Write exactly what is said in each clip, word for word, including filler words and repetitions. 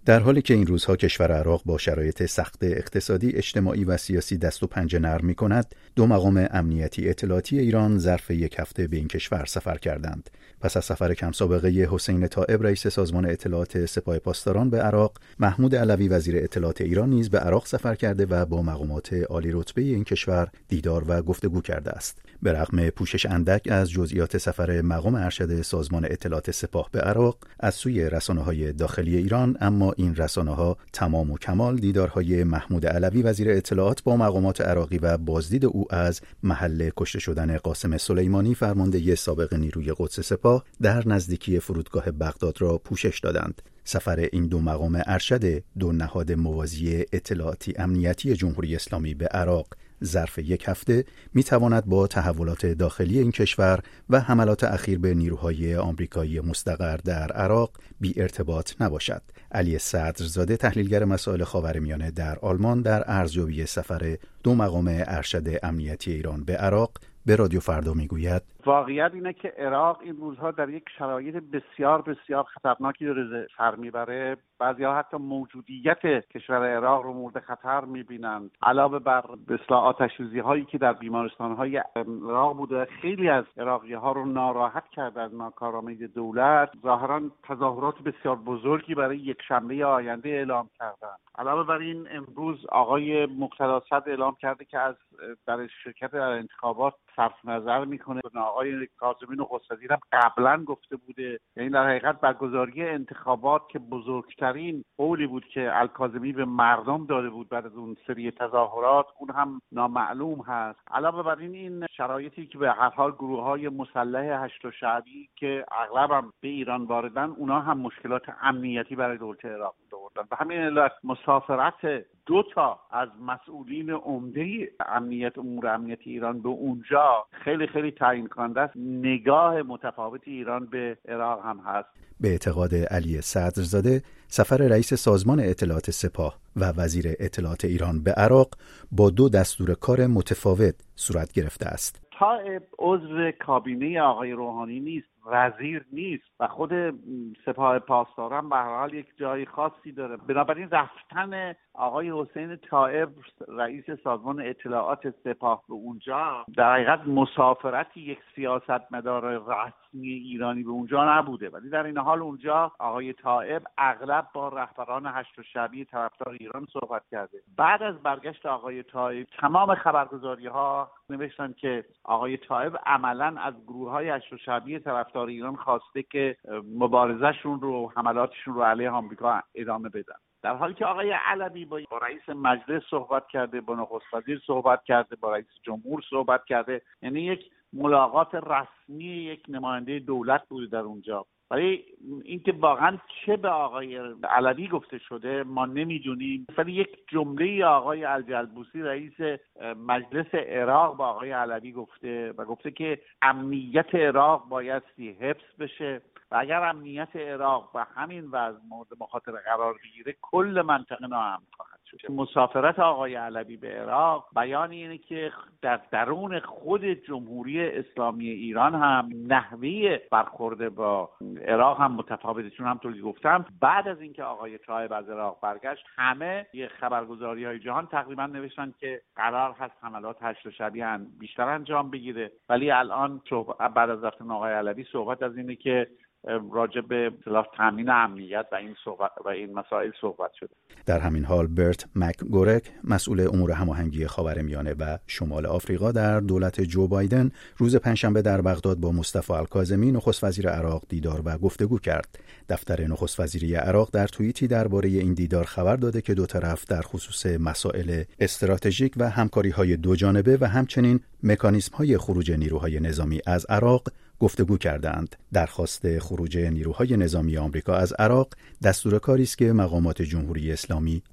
در حالی که این روزها کشور عراق با شرایط سخت اقتصادی، اجتماعی و سیاسی دست و پنجه نرم می‌کند، دو مقام امنیتی اطلاعاتی ایران ظرف یک هفته به این کشور سفر کردند. پس از سفر کم سابقه حسین طائب رئیس سازمان اطلاعات سپاه پاسداران به عراق، محمود علوی وزیر اطلاعات ایران نیز به عراق سفر کرده و با مقامات عالی رتبه این کشور دیدار و گفتگو کرده است. به رغم پوشش اندک از جزئیات سفر مقام ارشد سازمان اطلاعات سپاه به عراق از سوی رسانه‌های داخلی ایران، اما این رسانه‌ها تمام و کمال دیدارهای محمود علوی وزیر اطلاعات با مقامات عراقی و بازدید او از محل کشته شدن قاسم سلیمانی فرمانده سابق نیروی قدس سپاه در نزدیکی فرودگاه بغداد را پوشش دادند. سفر این دو مقام ارشد دو نهاد موازی اطلاعاتی امنیتی جمهوری اسلامی به عراق ظرف یک هفته می تواند با تحولات داخلی این کشور و حملات اخیر به نیروهای آمریکایی مستقر در عراق بی ارتباط نباشد. علی صدرزاده، تحلیلگر مسائل خاورمیانه در آلمان، در ارزیابی سفر دو مقام ارشد امنیتی ایران به عراق به رادیو فردا میگوید: واقعیت اینه که عراق این روزها در یک شرایط بسیار بسیار خطرناکی داره سر میبره. بعضی‌ها حتی موجودیت کشور عراق رو مورد خطر میبینند. علاوه بر اصلاح آتش‌سوزی هایی که در بیمارستان‌های عراق بوده، خیلی از عراقی‌ها رو ناراحت کرده از ناکارآمدی دولت. ظاهراً تظاهرات بسیار بزرگی برای یک شنبه آینده اعلام کردند. علاوه بر این، امروز آقای مقتدی صدر اعلام کرده که از در شرکت در انتخابات صرف نظر میکنه. آقای کاظمی نخست وزیر هم قبلا گفته بوده، یعنی در حقیقت برگزاری انتخابات که بزرگترین قولی بود که الکاظمی به مردم داده بود بعد از اون سری تظاهرات، اون هم نامعلوم هست. علاوه بر این این شرایطی که به هر حال گروه‌های مسلح هشت شعبی که اغلب هم به ایران واردن، اونا هم مشکلات امنیتی برای دولت عراق آوردن. به همین علت مسافرت دو تا از مسئولین عمده امنیت امور امنیتی ایران به اونجا خیلی خیلی تعیین کننده است. نگاه متفاوت ایران به عراق هم هست. به اعتقاد علی صدرزاده، سفر رئیس سازمان اطلاعات سپاه و وزیر اطلاعات ایران به عراق با دو دستور کار متفاوت صورت گرفته است. طائب عضو کابینه آقای روحانی نیست، وزیر نیست و خود سپاه پاسداران به هر حال یک جای خاصی داره. بنابراین رفتن آقای حسین طائب رئیس سازمان اطلاعات سپاه به اونجا در حقیقت مسافرت یک سیاستمدار رسمی ایرانی به اونجا نبوده، ولی در این حال اونجا آقای طائب اغلب با رهبران هشت شعبی طرفدار ایران صحبت کرده. بعد از برگشت آقای طائب تمام خبرگزاری‌ها نوشتن که آقای طائب عملاً از گروه‌های هشت شعبی طرفدار ایران خواسته که مبارزهشون رو، حملاتشون رو علیه آمریکا ادامه بدن. در حالی که آقای علوی با رئیس مجلس صحبت کرده، با نخست وزیر صحبت کرده، با رئیس جمهور صحبت کرده، یعنی یک ملاقات رسمی یک نماینده دولت بوده در اونجا. ولی اینکه واقعا چه به آقای علوی گفته شده ما نمیدونیم. ولی یک جمله آقای الجلبوسی رئیس مجلس عراق با آقای علوی گفته و گفته که امنیت عراق بایستی حفظ بشه و اگر امنیت عراق به همین وضع مورد مخاطره قرار بگیره کل منطقه ناامن خواهد شد. مسافرت آقای علوی به عراق بیان اینه که در درون خود جمهوری اسلامی ایران هم نحوه برخورد با عراق هم متفاوته. چون همونطور که گفتم بعد از اینکه آقای طائب از عراق برگشت، همه یه خبرگزاری‌های جهان تقریبا نوشتن که قرار هست حملات هشت شعبی بیشتر انجام بگیره، ولی الان بعد از رفتن آقای علوی صحبت از اینه که راجع به اصطلاح تامین امنیت و این صحبت و این مسائل صحبت شده. در همین حال برت مکگورک، مسئول امور هماهنگی خاورمیانه و شمال آفریقا در دولت جو بایدن، روز پنجشنبه در بغداد با مصطفی الکاظمی نخست وزیر عراق دیدار و گفتگو کرد. دفتر نخست وزیری عراق در توییتی درباره این دیدار خبر داده که دو طرف در خصوص مسائل استراتژیک و همکاری‌های دو جانبه و همچنین مکانیزم‌های خروج نیروهای نظامی از عراق گفتگو کردند. درخواست خروج نیروهای نظامی آمریکا از عراق دستور کاری است که مقامات جمهوری اسلامی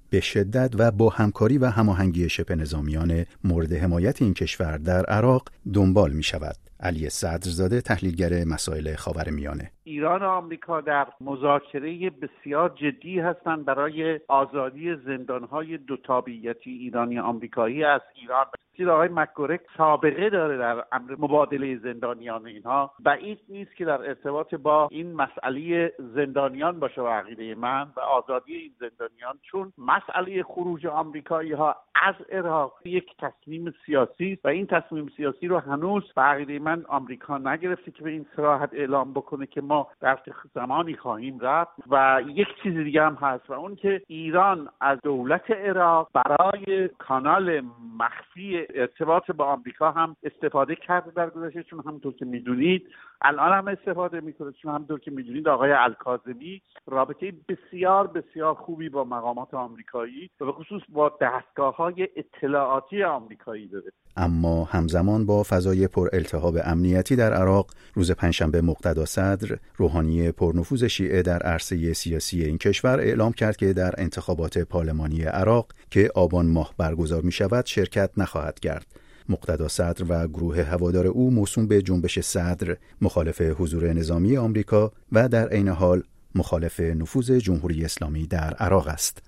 به شدت و با همکاری و هماهنگی شبه نظامیان مورد حمایت این کشور در عراق دنبال می شود. علی صدرزاده، تحلیلگر مسائل خاورمیانه: ایران و آمریکا در مذاکره بسیار جدی هستند برای آزادی زندان‌های دو تابعیتی ایرانی آمریکایی از ایران. زیرا آقای مک‌گورک سابقه داره در امر مبادله زندانیان اینها. بعید نیست که در ارتباط با این مسئله زندانیان باشه و عقیده من و آزادی این زندانیان، چون مسئله خروج آمریکایی‌ها از عراق یک تصمیم سیاسی است و این تصمیم سیاسی رو هنوز به عقیده من آمریکا نگرفته که به این صراحت اعلام بکنه که ما در زمانی خواهیم رفت. و یک چیز دیگه هم هست و اون که ایران از دولت عراق برای کانال مخفی ارتباط با آمریکا هم استفاده کرده در گذشته، چون همونطور که میدونید الان هم استفاده میکنه، چون همونطور که میدونید آقای الکاظمی رابطه بسیار بسیار خوبی با مقامات آمریکایی و به خصوص با دستگاه‌های اطلاعاتی آمریکایی داره. اما همزمان با فضای پر التهاب امنیتی در عراق، روز پنجشنبه مقتدا صدر، روحانی پرنفوذ شیعه در عرصه سیاسی این کشور، اعلام کرد که در انتخابات پارلمانی عراق که آبان ماه برگزار می شود شرکت نخواهد کرد. مقتدا صدر و گروه هوادار او موسوم به جنبش صدر، مخالف حضور نظامی آمریکا و در عین حال مخالف نفوذ جمهوری اسلامی در عراق است.